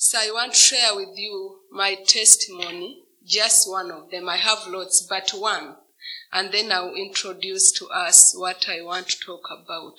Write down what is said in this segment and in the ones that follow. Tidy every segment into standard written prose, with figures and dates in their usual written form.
So I want to share with you my testimony, just one of them. I have lots, but one. And then I'll introduce to us what I want to talk about.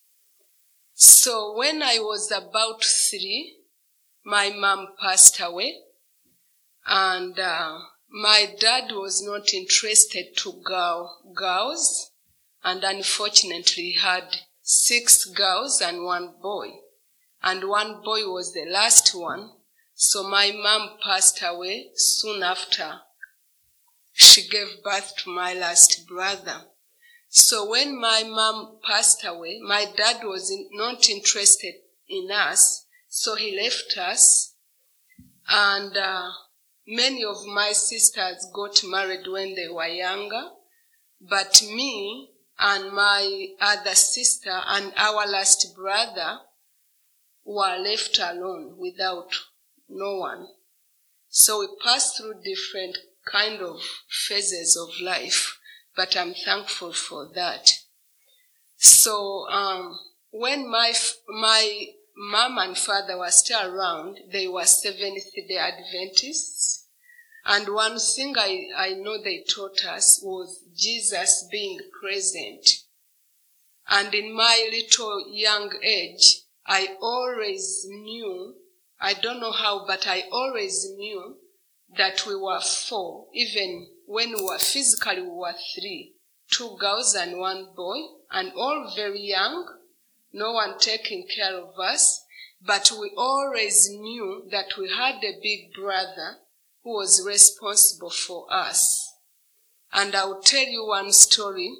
So when I was about 3, my mom passed away. And my dad was not interested to girls. And unfortunately, he had 6 girls and 1 boy. And 1 boy was the last one. So my mom passed away soon after she gave birth to my last brother. So when my mom passed away, my dad was not interested in us. So he left us. And many of my sisters got married when they were younger. But me and my other sister and our last brother were left alone without no one. So we passed through different kind of phases of life, but I'm thankful for that. So when my mom and father were still around, they were Seventh-day Adventists. And one thing I know they taught us was Jesus being present. And in my little young age, I always knew, I don't know how, but I always knew that we were 4. Even when we were physically, we were 3. 2 girls and 1 boy, and all very young, no one taking care of us. But we always knew that we had a big brother who was responsible for us. And I'll tell you one story.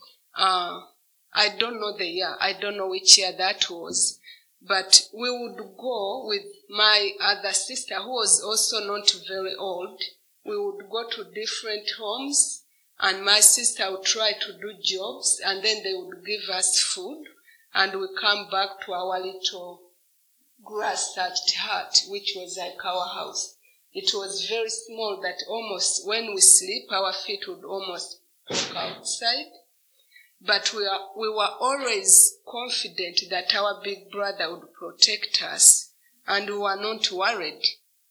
I don't know the year. I don't know which year that was. But we would go with my other sister, who was also not very old. We would go to different homes, and my sister would try to do jobs, and then they would give us food, and we come back to our little grass-thatched hut, which was like our house. It was very small that almost when we sleep, our feet would almost poke outside. But we were always confident that our big brother would protect us, and we were not worried.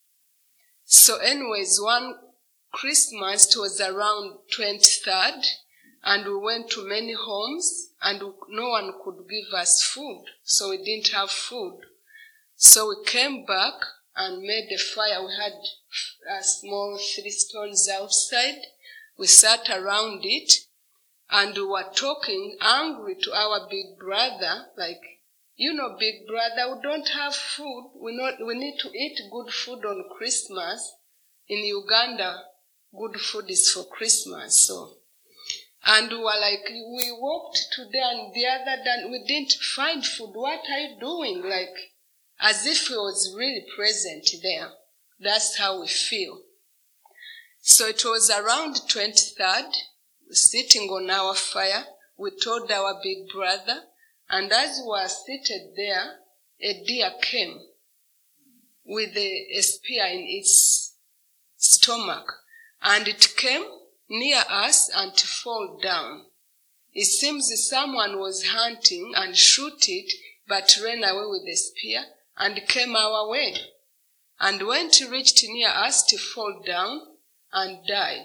So anyways, one Christmas, it was around 23rd, and we went to many homes, and no one could give us food, so we didn't have food. So we came back and made a fire. We had a small 3 stones outside. We sat around it. And we were talking angry to our big brother, like, big brother, we don't have food. We need to eat good food on Christmas. In Uganda, good food is for Christmas. So, and we were like, we walked today and the other day, we didn't find food. What are you doing? Like, as if he was really present there. That's how we feel. So it was around 23rd. Sitting on our fire, we told our big brother, and as we were seated there, a deer came with a spear in its stomach, and it came near us and fell down. It seems someone was hunting and shot it, but ran away with the spear and came our way. And when it reached near us, it fell down and died.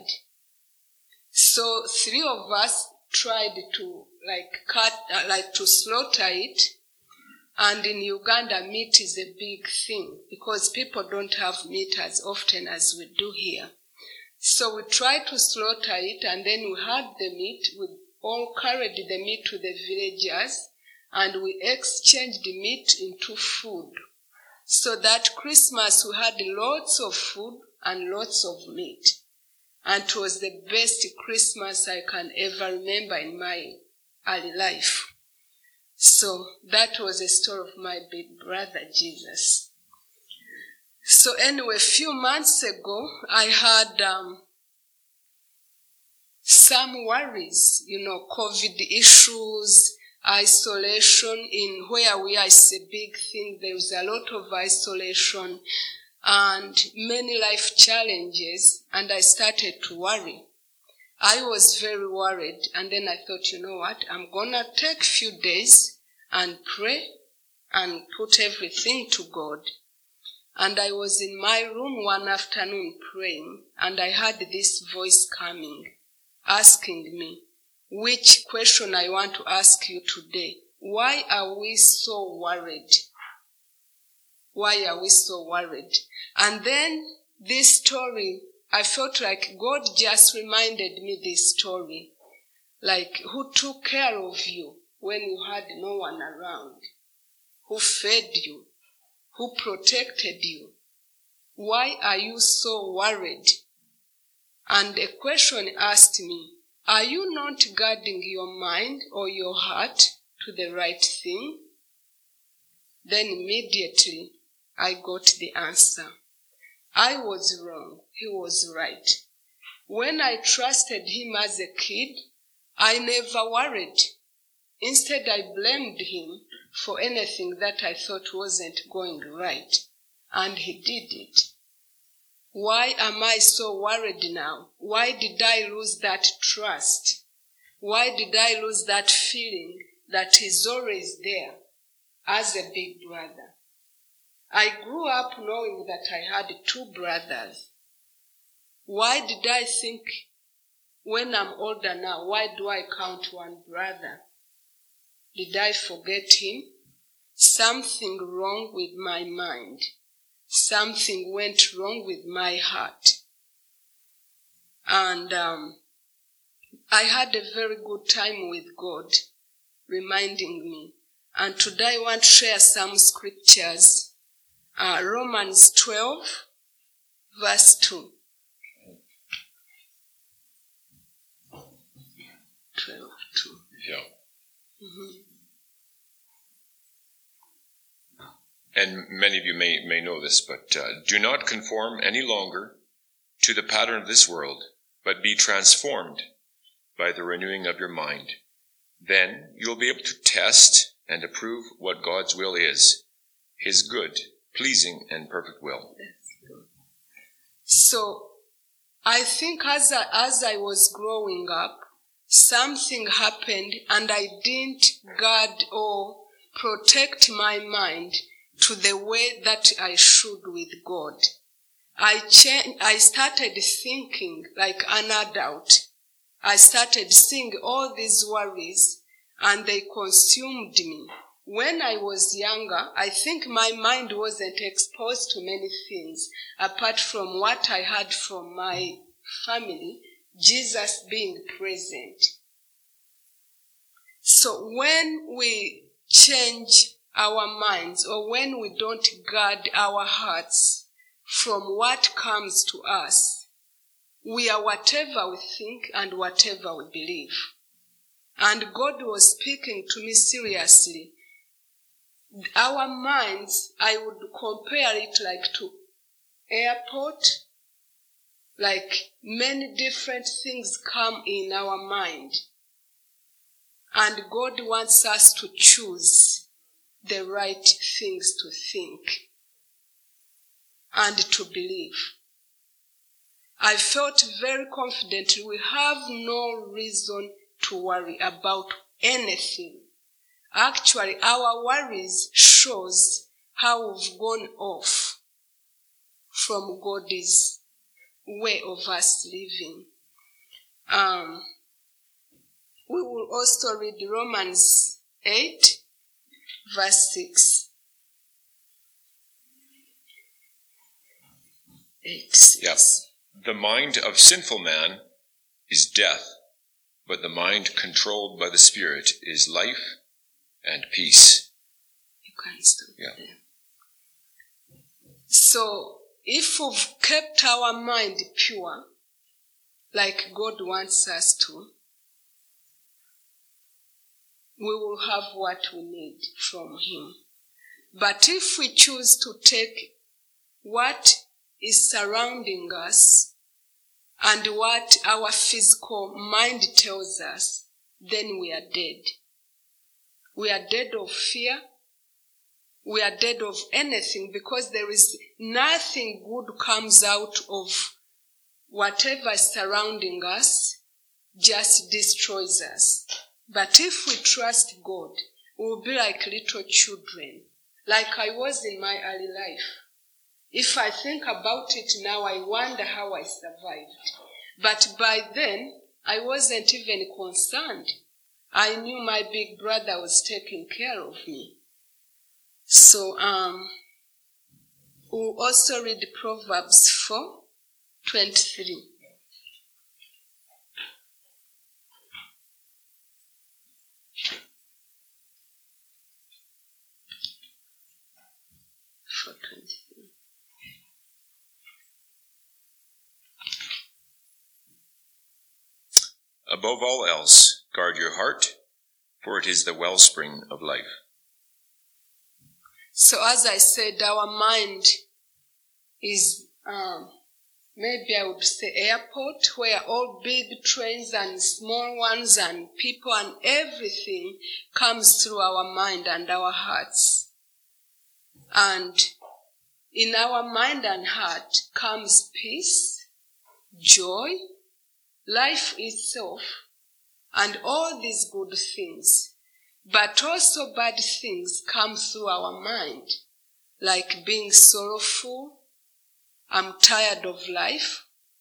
So 3 of us tried to to slaughter it. And in Uganda, meat is a big thing because people don't have meat as often as we do here. So we tried to slaughter it, and then we had the meat. We all carried the meat to the villagers, and we exchanged the meat into food. So that Christmas we had lots of food and lots of meat. And it was the best Christmas I can ever remember in my early life. So that was the story of my big brother, Jesus. So anyway, a few months ago, I had some worries, COVID issues, isolation. In where we are, it's a big thing. There's a lot of isolation and many life challenges, and I started to worry. I was very worried, and then I thought, I'm going to take a few days and pray and put everything to God. And I was in my room one afternoon praying, and I heard this voice coming, asking me, which question I want to ask you today. Why are we so worried? Why are we so worried? And then this story, I felt like God just reminded me this story. Like, who took care of you when you had no one around? Who fed you? Who protected you? Why are you so worried? And a question asked me, are you not guarding your mind or your heart to the right thing? Then immediately I got the answer. I was wrong. He was right. When I trusted him as a kid, I never worried. Instead, I blamed him for anything that I thought wasn't going right. And he did it. Why am I so worried now? Why did I lose that trust? Why did I lose that feeling that he's always there as a big brother? I grew up knowing that I had 2 brothers. Why did I think when I'm older now, why do I count 1 brother? Did I forget him? Something wrong with my mind. Something went wrong with my heart. And I had a very good time with God, reminding me. And today I want to share some scriptures. Romans 12, verse 2. 12, 2. Yeah. Mm-hmm. And many of you may know this, but do not conform any longer to the pattern of this world, but be transformed by the renewing of your mind. Then you'll be able to test and approve what God's will is, his good, pleasing, and perfect will. So I think as I was growing up, something happened and I didn't guard or protect my mind to the way that I should with God. I started thinking like an adult. I started seeing all these worries and they consumed me. When I was younger, I think my mind wasn't exposed to many things apart from what I had from my family, Jesus being present. So when we change our minds or when we don't guard our hearts from what comes to us, we are whatever we think and whatever we believe. And God was speaking to me seriously. Our minds, I would compare it like to airport, like many different things come in our mind. And God wants us to choose the right things to think and to believe. I felt very confident we have no reason to worry about anything. Actually, our worries shows how we've gone off from God's way of us living. We will also read Romans 8, verse 6. 8, 6. Yep. The mind of sinful man is death, but the mind controlled by the Spirit is life and peace. You can stop there. So, if we've kept our mind pure, like God wants us to, we will have what we need from him. But if we choose to take what is surrounding us and what our physical mind tells us, then we are dead. We are dead of fear. We are dead of anything because there is nothing good comes out of whatever is surrounding us, just destroys us. But if we trust God, we will be like little children, like I was in my early life. If I think about it now, I wonder how I survived. But by then, I wasn't even concerned. I knew my big brother was taking care of me. So, we'll also read Proverbs 4:23. Above all else, guard your heart, for it is the wellspring of life. So as I said, our mind is, maybe I would say airport, where all big trains and small ones and people and everything comes through our mind and our hearts. And in our mind and heart comes peace, joy, life itself, and all these good things. But also bad things come through our mind, like being sorrowful, I'm tired of life,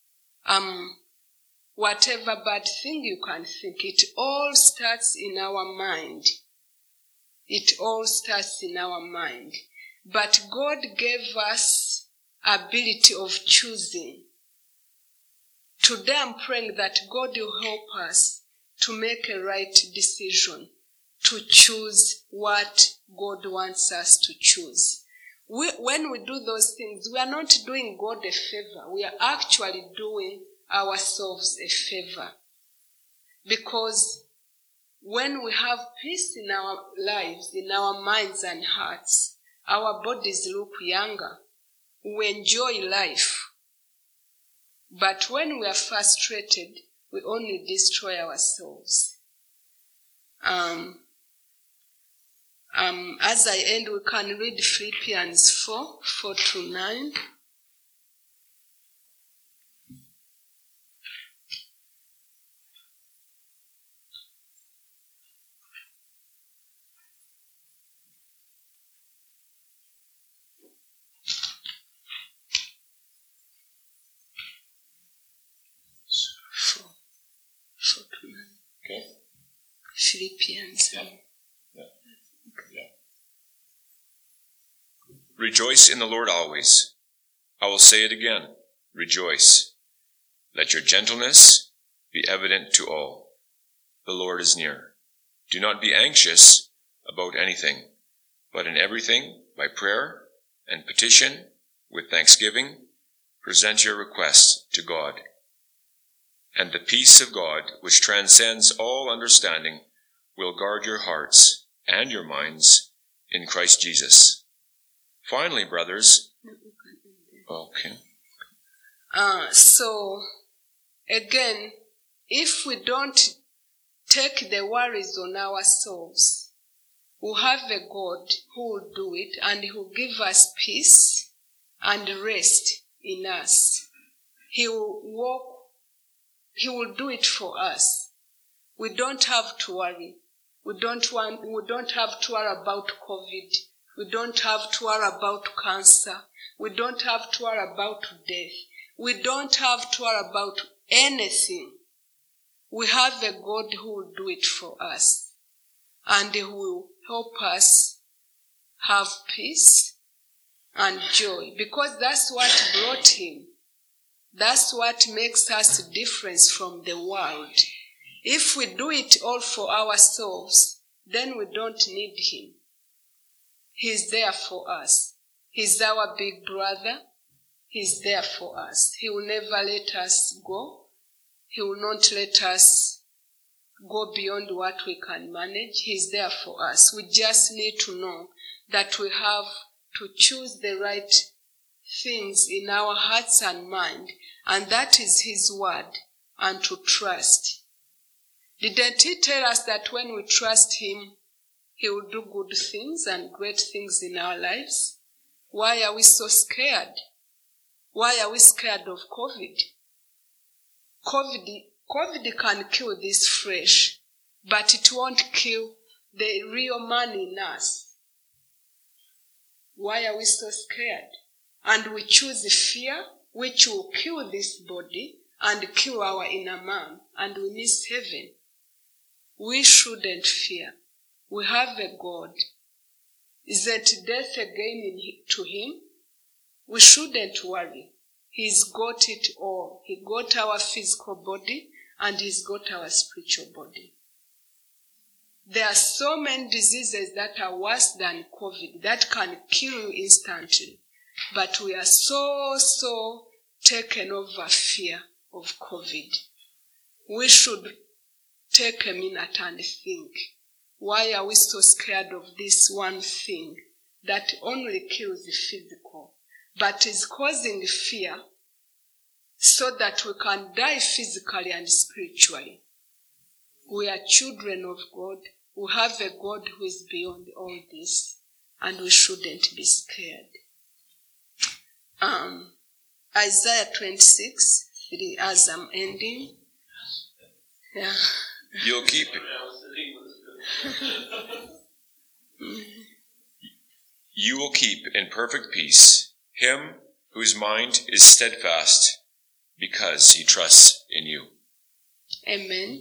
whatever bad thing you can think. It all starts in our mind. It all starts in our mind. But God gave us ability of choosing. Today I'm praying that God will help us to make a right decision, to choose what God wants us to choose. When we do those things, we are not doing God a favor. We are actually doing ourselves a favor. Because when we have peace in our lives, in our minds and hearts, our bodies look younger. We enjoy life. But when we are frustrated, we only destroy ourselves. As I end, we can read Philippians 4:4-9. Okay. Philippians. Yeah. Rejoice in the Lord always. I will say it again. Rejoice. Let your gentleness be evident to all. The Lord is near. Do not be anxious about anything, but in everything, by prayer and petition, with thanksgiving, present your requests to God. And the peace of God, which transcends all understanding, will guard your hearts and your minds in Christ Jesus. Finally, brothers. Okay. So, again, if we don't take the worries on ourselves, we'll have a God who will do it, and he will give us peace and rest in us. He will do it for us. We don't have to worry. We don't have to worry about COVID. We don't have to worry about cancer. We don't have to worry about death. We don't have to worry about anything. We have a God who will do it for us, and who will help us have peace and joy, because that's what brought him. That's what makes us different from the world. If we do it all for ourselves, then we don't need him. He's there for us. He's our big brother. He's there for us. He will never let us go. He will not let us go beyond what we can manage. He's there for us. We just need to know that we have to choose the right things in our hearts and mind, and that is his word, and to trust. Didn't he tell us that when we trust him, he will do good things and great things in our lives? Why are we so scared? Why are we scared of COVID? COVID can kill this flesh, but it won't kill the real man in us. Why are we so scared? and we choose fear, which will kill this body and kill our inner man, and we miss heaven. We shouldn't fear. We have a God. Is that death again to him? We shouldn't worry. He's got it all. He got our physical body and he's got our spiritual body. There are so many diseases that are worse than COVID that can kill you instantly. But we are so taken over fear of COVID. We should take a minute and think, why are we so scared of this one thing that only kills the physical, but is causing fear so that we can die physically and spiritually? We are children of God. We have a God who is beyond all this, and we shouldn't be scared. Isaiah 26:3, as I'm ending. Yeah. You'll keep it. You will keep in perfect peace him whose mind is steadfast, because he trusts in you. Amen.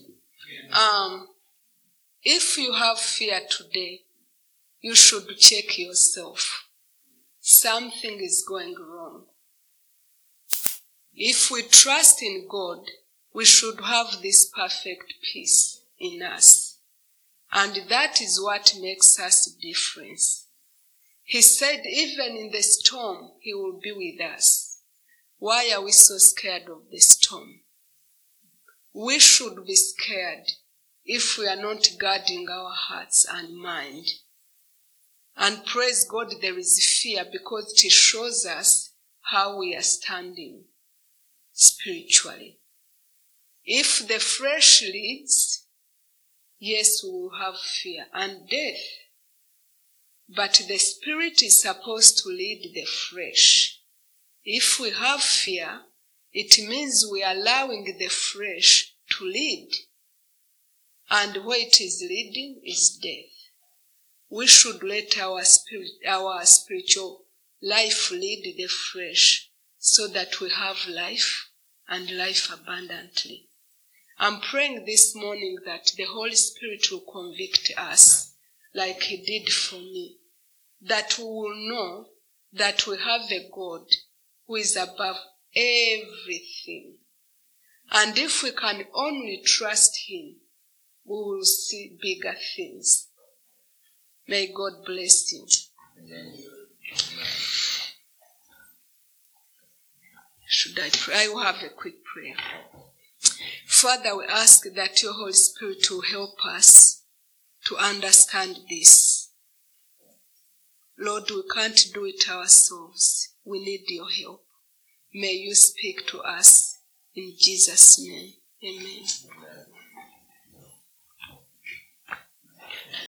If you have fear today, you should check yourself. Something is going wrong. If we trust in God, we should have this perfect peace in us. And that is what makes us different. He said even in the storm, he will be with us. Why are we so scared of the storm? We should be scared if we are not guarding our hearts and mind. And praise God, there is fear because it shows us how we are standing spiritually. If the flesh leads, yes, we will have fear and death. But the spirit is supposed to lead the flesh. If we have fear, it means we are allowing the flesh to lead. And where it is leading is death. We should let our spiritual life lead the flesh so that we have life and life abundantly. I'm praying this morning that the Holy Spirit will convict us like he did for me, that we will know that we have a God who is above everything. And if we can only trust him, we will see bigger things. May God bless you. Amen. Should I pray? I will have a quick prayer. Father, we ask that your Holy Spirit will help us to understand this. Lord, we can't do it ourselves. We need your help. May you speak to us in Jesus' name. Amen.